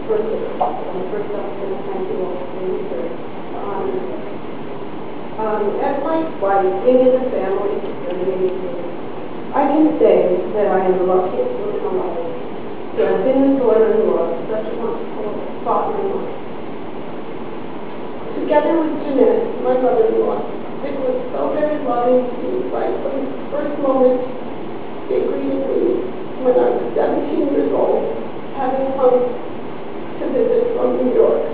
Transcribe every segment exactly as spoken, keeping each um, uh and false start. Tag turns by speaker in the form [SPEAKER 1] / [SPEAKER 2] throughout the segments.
[SPEAKER 1] first, uh, first applicant, thank you all for being here. Um, um, as my wife, being in the family for thirty-eight years, I can say that I am the luckiest woman alive to have been the daughter-in-law of such a wonderful father-in-law. Together with Jeanette, my mother-in-law, Dick was so very loving to me right from the first moment they greeted me when I was seventeen years old, having come to visit from New York.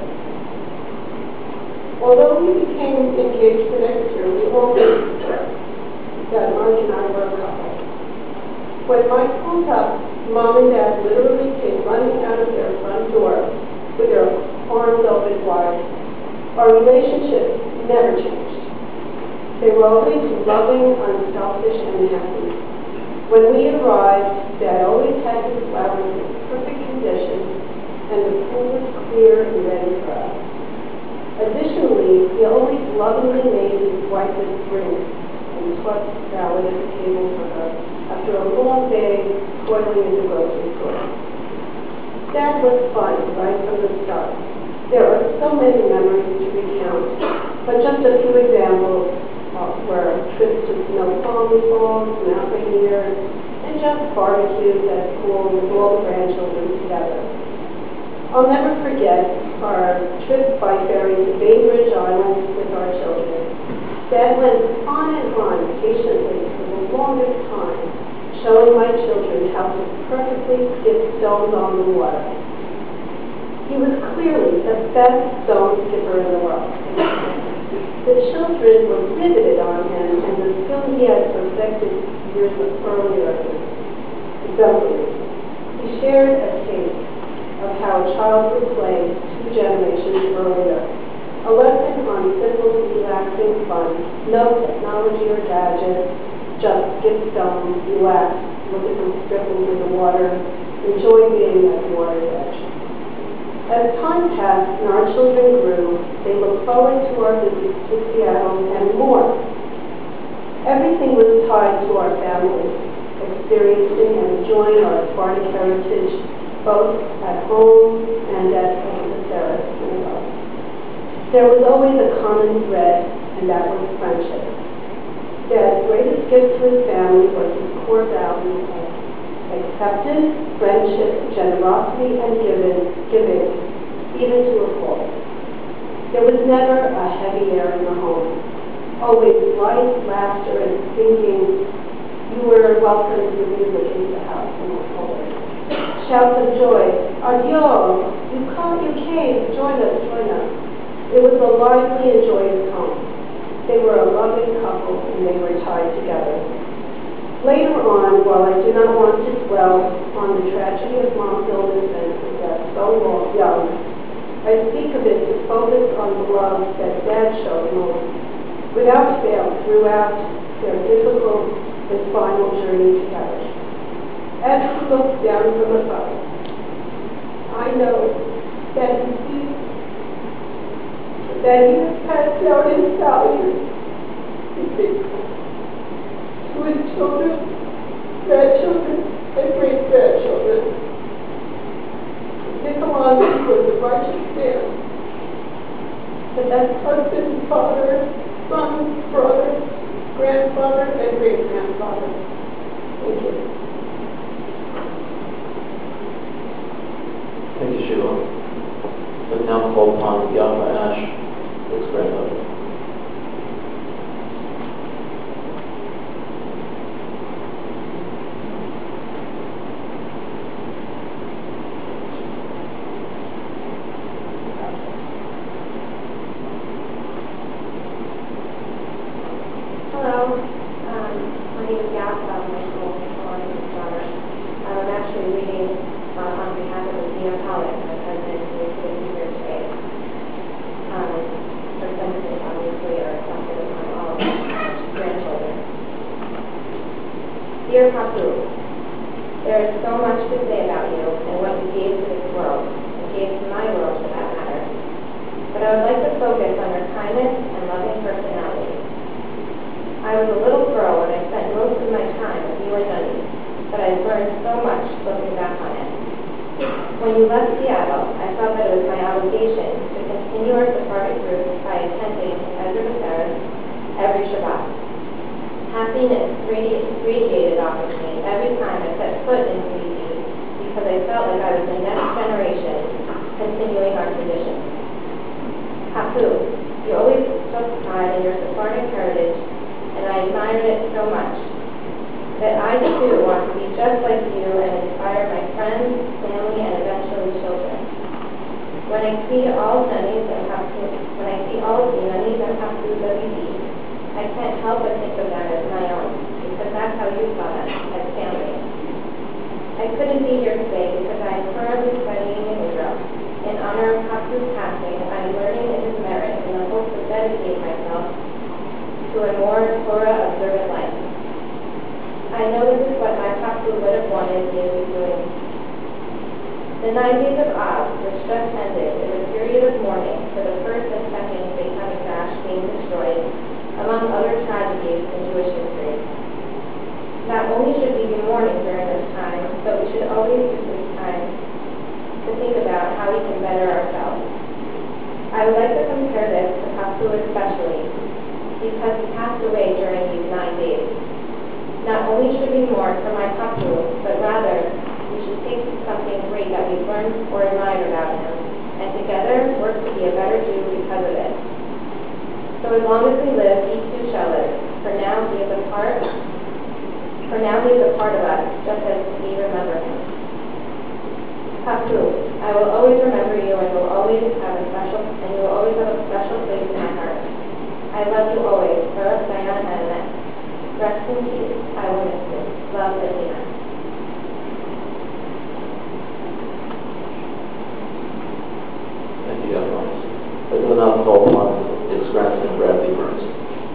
[SPEAKER 1] Although we became engaged the next year, we always stressed that Mark and I were a couple. When Mike pulled up, Mom and Dad literally came running out of their front door with their arms open wide. Our relationship never changed. They were always loving, unselfish, and happy. When we arrived, Dad always had his flowers in perfect condition, and the pool was clear and ready for us. Additionally, he always lovingly made his wife a drink and tossed salad at the table for her after a long day toiling in the grocery store. Dad was fun right from the start. There are so many memories to recount, but just a few examples uh, were trips to Snoqualmie Falls, Mount Rainier, and just barbecues at school with all the grandchildren together. I'll never forget our trip by ferry to Bainbridge Island with our children. Dad went on and on patiently for the longest time, showing my children how to perfectly skip stones on the water. He was clearly the best stone skipper in the world. The children were riveted on him, and the skill he had perfected years earlier was exemplary. He shared a taste of how a child would play two generations earlier. A lesson on simple, relaxing fun, no technology or gadgets, just skip stones, relax, look at the ripples in the water, enjoy being at the water's edge. As time passed and our children grew, they looked forward to our visits to Seattle and more. Everything was tied to our family, experiencing and enjoying our Sephardic heritage, both at home and at the Sarah synagogue. There was always a common thread, and that was friendship. Dad's greatest gift to his family was his core values of acceptance, friendship, generosity, and giving, giving, even to a fault. There was never a heavy air in the home. Always light, laughter, and singing. You were welcome to the music into the house and were forward. Shouts of joy, adieu, you come, you came, join us, join us. It was a lively and joyous home. They were a loving couple, and they were tied together. Later on, while I do not want to dwell on the tragedy of Mom's illness and her death so long, young, I speak of it to focus on the love that Dad showed Mom, without fail, throughout their difficult and final journey together. As he looks down from above, I know that he sees that he has passed down his values to his children, grandchildren, and great-grandchildren. Dick Alonso was a righteous man, the best husband, father, son, brother, grandfather, and great-grandfather. Thank you.
[SPEAKER 2] Thank you, Sheila. We now call upon Yafa Ash, his grandmother.
[SPEAKER 3] Hello, um, my name is Yafa. I'm Michael Alonso's daughter. Um, I'm actually reading uh, on behalf of Nina Pollock, my president, who is with me here today. Um, her sentiments obviously are reflected upon all of my grandchildren. Dear Papu, there is so much to say about you and what you gave to this world, and gave to my world for that matter. But I would like to focus on your kindness and loving personality. I was a little girl when I spent most of my time with you and Nunny, but I've learned so much looking back on it. When you left Seattle, I felt that it was my obligation to continue our Sephardic roots by attending Ezra B'Seres every Shabbat. Happiness radi- radiated off of me every time I set foot in C D because I felt like I was the next generation continuing our tradition. Hapu, you always took pride in your Sephardic heritage, and I admired it so much that I too want to be just like you and inspire my friends, family, and eventually children. When I see all Nanis and Hapu, when I see all of the Nanis and Hapu Davidi, I can't help but think of them as my own, because that's how you saw them, as family. I couldn't be here today because I am currently studying in Israel. In honor of Hapu's passing, I'm learning in his merit in the hope to dedicate myself to a more Torah-observant life. I know this is what my Hapu would have wanted me to be doing. The nine days of Av, which just ended, is a period of mourning for the first and second Beit HaMikdash being destroyed, among other tragedies in Jewish history. Not only should we be mourning during this time, but we should always use this time to think about how we can better ourselves. I would like to compare this to Hapu especially, because he passed away during these nine days. Not only should we mourn for my Hapu, but rather we should take something great that we've learned or admired about him, and together work to be a better Jew because of it. So as long as we live, he too shall live. For now he is a part. For now he is a part of us, just as we remember him. Hapu, I will always remember you, and will always have a special, and you will always have a special place in my heart. I love you always. Baruch Dayan Emet. Rest in peace. I will miss you. Love, Adina.
[SPEAKER 2] Thank you, Alphonse. I will now call upon its grandson, Bradley Burns.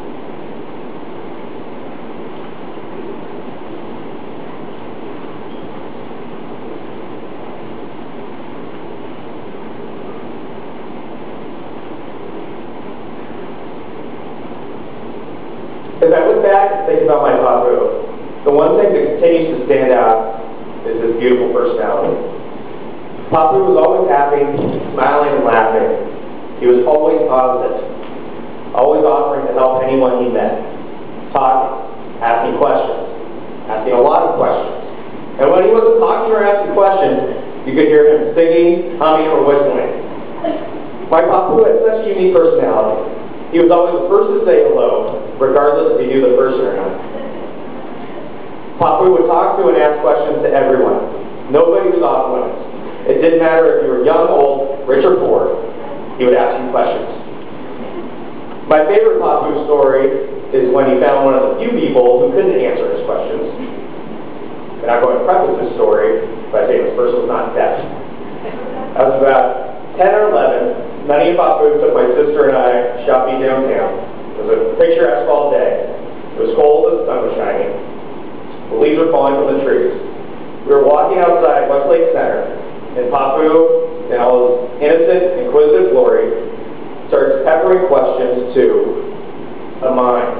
[SPEAKER 4] As I look back and think about my Hapu, the one thing that continues to stand out is his beautiful personality. Hapu was always happy, smiling and laughing. He was always positive, always offering to help anyone he met, talking, asking questions, asking a lot of questions. And when he wasn't talking or asking questions, you could hear him singing, humming, or whistling. My Hapu had such a unique personality. He was always the first to say hello, regardless if he knew the person or not. Hapu would talk to and ask questions to everyone. Nobody was off limits. It didn't matter if you were young, old, rich, or poor. He would ask you questions. My favorite Hapu story is when he found one of the few people who couldn't answer his questions. And I'm going to preface this story by saying this person was not deaf. I was about ten or eleven. Nani and Hapu took my sister and I shopping downtown. It was a picturesque fall day. It was cold, but the sun was shining. The leaves were falling from the trees. We were walking outside Westlake Center, and Hapu, in all his innocent, inquisitive glory, starts peppering questions to a mime.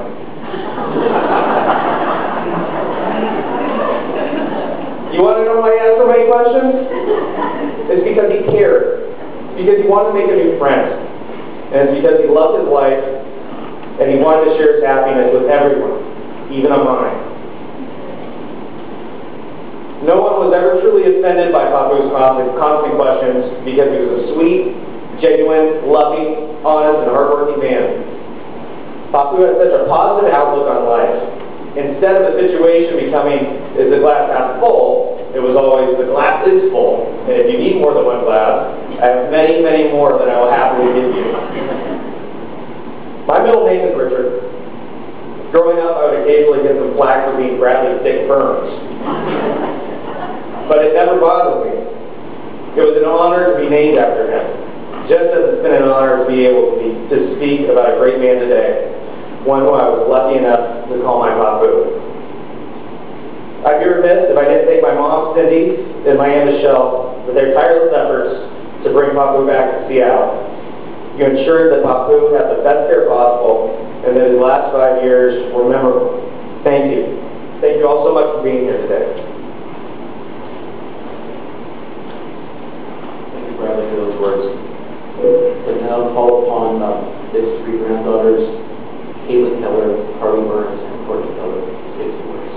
[SPEAKER 4] You want to know why he asked so many questions? It's because he cared. It's because he wanted to make a new friend. And it's because he loved his life, and he wanted to share his happiness with everyone, even a mime. No one was ever truly offended by Hapu's constant, constant questions because he was a sweet, genuine, loving, honest, and hardworking man. Hapu had such a positive outlook on life. Instead of a situation becoming, is the glass half full, it was always, the glass is full. And if you need more than one glass, I have many, many more that I will happily give you. My middle name is Richard. Growing up, I would occasionally get some flack for being Bradley Dick Burns. But it never bothered me. It was an honor to be named after him, just as it's been an honor to be able to, be, to speak about a great man today, one who I was lucky enough to call my Hapu. I'd be remiss if I didn't thank my mom, Cindy, and my Aunt Michelle for their tireless efforts to bring Hapu back to Seattle. You ensured that Hapu had the best care possible, and that his last five years were memorable. Thank you. Thank you all so much for being here today.
[SPEAKER 2] Would now call upon uh, his three granddaughters, Caitlin Keller, Carly Burns, and Courtney Keller, to say some words.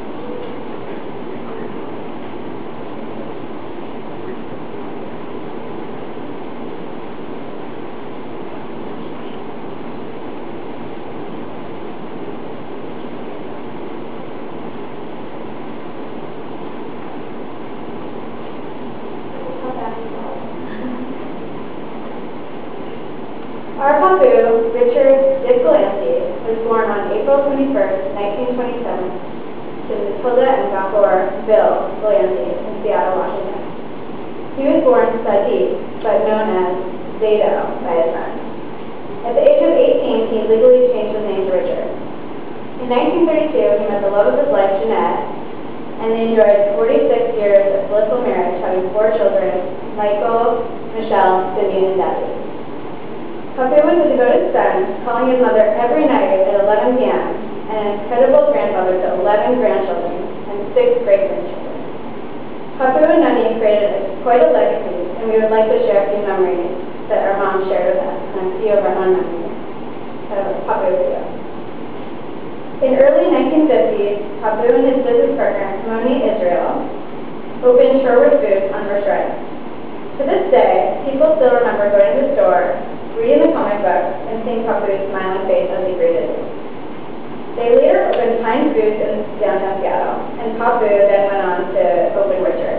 [SPEAKER 3] Our Papu, Richard Dick Delancey, was born on April twenty-first, nineteen twenty-seven, to Matilda and Gahor Bill Delancey in Seattle, Washington. He was born Sadiq, but known as Zado by his friends. At the age of eighteen, he legally changed his name to Richard. In nineteen thirty-two, he met the love of his life, Jeanette, and they enjoyed forty-six years of blissful marriage, having four children, Michael, Michelle, Cindy, and Debbie. Papu was a devoted son, calling his mother every night at eleven p m, and an incredible grandfather to eleven grandchildren and six great-grandchildren. Papu and Nani created a, quite a legacy, and we would like to share a few memories that our mom shared with us, and a few of our own memories of Papu with you. In early nineteen fifties, Papu and his business partner, Moni Israel, opened Sherwood Foods on First Drive. To this day, people still remember going to the store, reading the comic books, and seeing Papu's smiling face as he greeted you. They later opened Pine Foods in downtown Seattle, and Papu then went on to open Richard.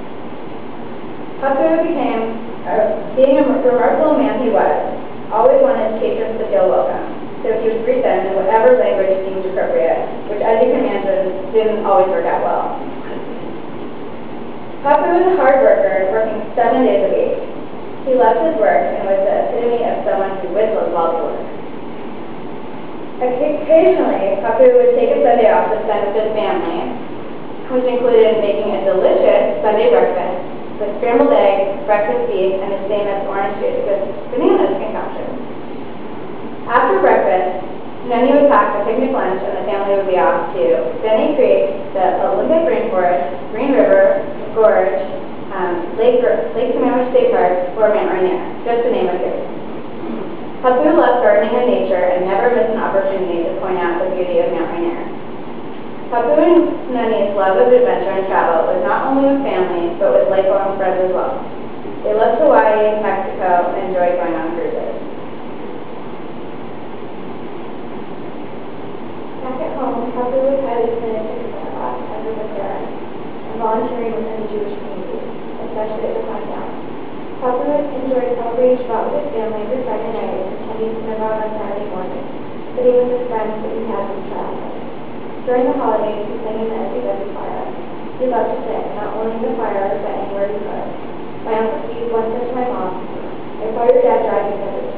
[SPEAKER 3] Papu became, uh, being a remarkable man he was, always wanted his patrons to feel welcome, so he would greet them in whatever language seemed appropriate, which, as you can imagine, didn't always work out well. Papu was a hard worker, working seven days a week. He loved his work and was the epitome of someone who whistled while he worked. Occasionally, Papu would take a Sunday off to spend with his family, which included making a delicious Sunday breakfast with scrambled eggs, breakfast beef, and his famous orange juice with bananas concoction. After breakfast, Nani would pack a picnic lunch and the family would be off to Benny Creek, the Olympic Rainforest, Green River, Gorge, Um, Lake, Lake Sammamish State Park, or Mount Rainier, just to name a few. Papu loved gardening and nature and never missed an opportunity to point out the beauty of Mount Rainier. Papu and Nani's love of adventure and travel was not only with family, but with lifelong friends as well. They loved Hawaii, Mexico, and enjoyed going on cruises. Back at home, Papu was highly committed to his class as a Lutheran and volunteering within the Jewish community, especially at the Hanukkah. Papu enjoyed celebrating Shabbat with his family every Friday night and attending synagogue on Saturday morning, sitting with his friends that he had from childhood. During the holidays, he sang in the S A W choir. He loved to sing, not only in the choir, but anywhere he could. My Uncle Steve once said to my mom, "I saw your dad driving the other day."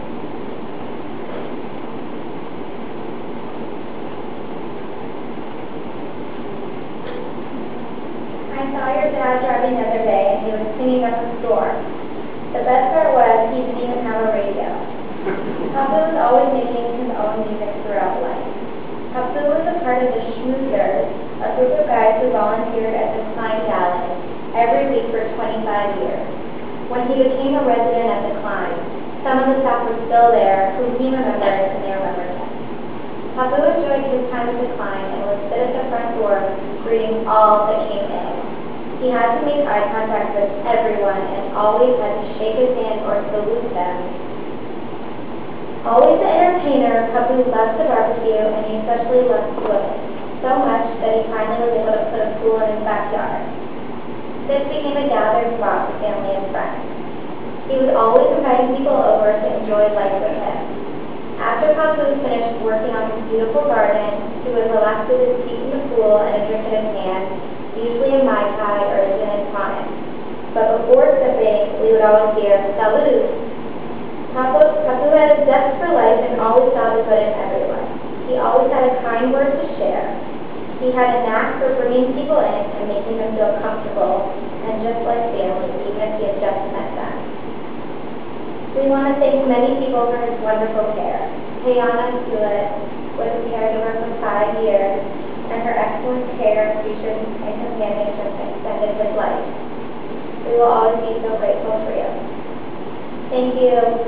[SPEAKER 3] I saw your dad driving the other day, and he was cleaning up the store. The best part was he didn't even have a radio. Papu was always making his own music throughout life. Papu was a part of the Schmoozers, a group of guys who volunteered at the Klein Ballet every week for twenty-five years. When he became a resident at the Klein, some of the staff were still there, whom he remembered and they remembered him. Papu enjoyed his time at the Klein and would sit at the front door greeting all that came in. He had to make eye contact with everyone and always had to shake his hand or salute them. Always an entertainer, Papu loved to barbecue and he especially loved swimming, so much that he finally was able to put a pool in his backyard. This became a gathering spot for family and friends. He was always inviting people over to enjoy life with him. After Papu finished working on his beautiful garden, he would relax with his feet in the pool and a drink in his hand, usually a Mai Tai or a gin and tonic. But before sipping, we would always hear, "Salud." Papu, Papu had a zest for life and always saw the good in everyone. He always had a kind word to share. He had a knack for bringing people in and making them feel comfortable and just like family, even if he had just met them. We want to thank many people for his wonderful care. Hayana Stewart was a caregiver for five years, and her excellent care, patience, and companionship extended his life. We will always be so grateful for you. Thank you.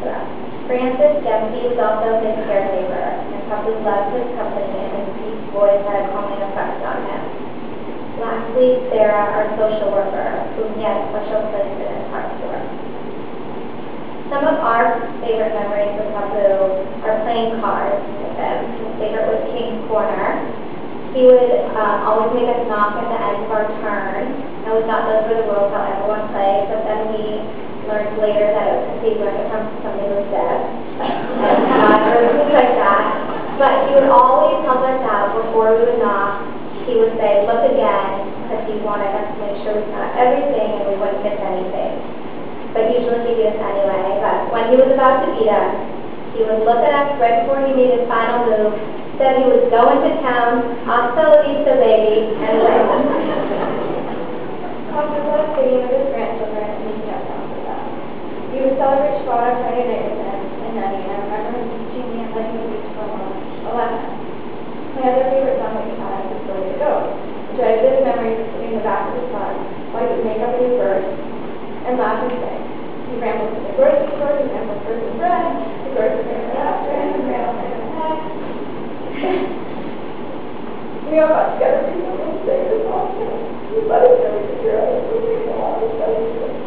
[SPEAKER 3] to them. Francis Dempsey was also his caretaker, and Papu loved his company, and his deep voice had a calming effect on him. Lastly, Sarah, our social worker, whom he had a special place in his heart for. Some of our favorite memories with Papu are playing cards with him. His favorite was King's Corner. He would um, always make us knock at the end of our turn, and we thought those were the rules how everyone played, but then we learned later that it was because he learned it from somebody who was dead, and uh, or things like that. But he would always help us out before we would knock. He would say, look again, because he wanted us to make sure we got everything and we wouldn't miss anything. But usually he did anyway. But when he was about to beat us, he would look at us right before he made his final move, said he was going to town, hasta la vista, baby, and went. Papu loved sitting with his grandchildren and making up songs with them. We would celebrate Shabbat Friday night with him and Nanny, and I remember him teaching me and letting me reach for a lesson. My other favorite song that he had was The Way to Go, which I have vivid memories of sitting in the back of his car while he would make up a new verse and laugh and sing. He rambled to the grocery store, he rambled for some bread, the grocery store after him, and rambled in the head. We all got together recently and sang this song to him. We let us know we could hear us, we were a lot of stuff.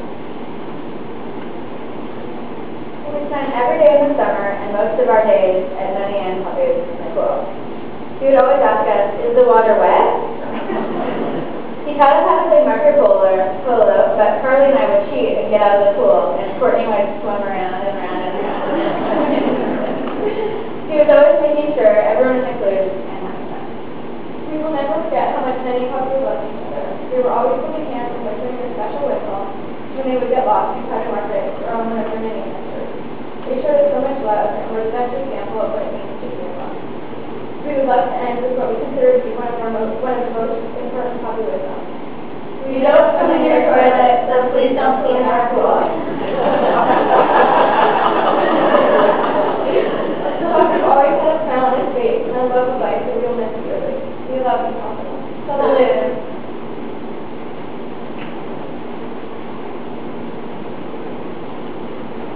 [SPEAKER 3] We spent every day in the summer and most of our days at Nanny and Papu's in the pool. He would always ask us, is the water wet? He taught us how to play marker polo, polo, but Carly and I would cheat and get out of the pool, and Courtney would swim around and around and around. He was always making sure everyone was included and having fun. We will never forget how much Nanny and Papu loved each other. They were always holding hands and whistling their special whistle when they would get lost in Carter Market or on one of their many adventures. They showed us so much love and were the best example of what it means to be alone. We would love to end with what we consider to be one of, our most, one of the most important Papu wisdoms. We don't swim in your toilet, so please don't clean